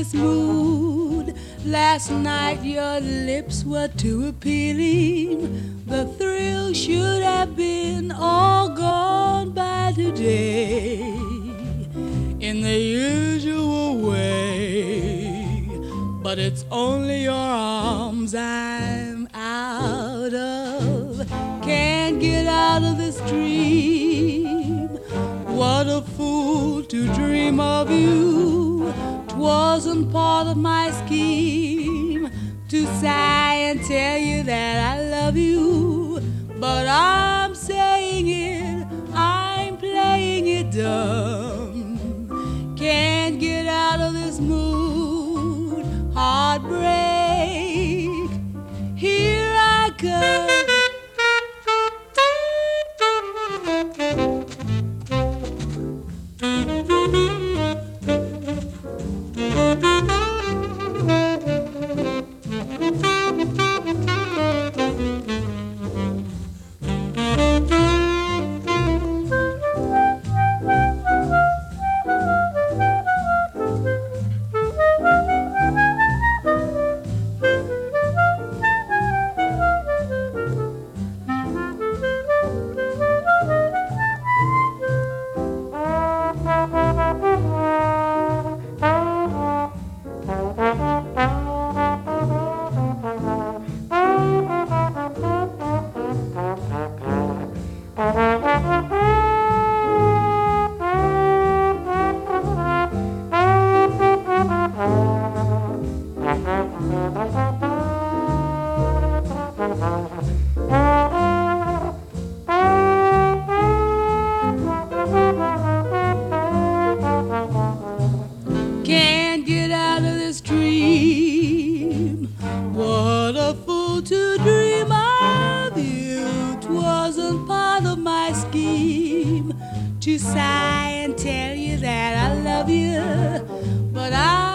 this mood. Last night your lips were too appealing. The thrill should have been all gone by today in the usual way. But it's only your arms I'm out of. Can't get out of this dream. What a fool to dream of you. 'Twasn't part of my scheme to sigh and tell you that I love you. But I'm saying it, I'm playing it dumb. Can't get out of this mood. Heartbreak, here I come. Can't get out of this dream. What a fool to dream of you. 'Twasn't part of my scheme to sigh and tell you that I love you. But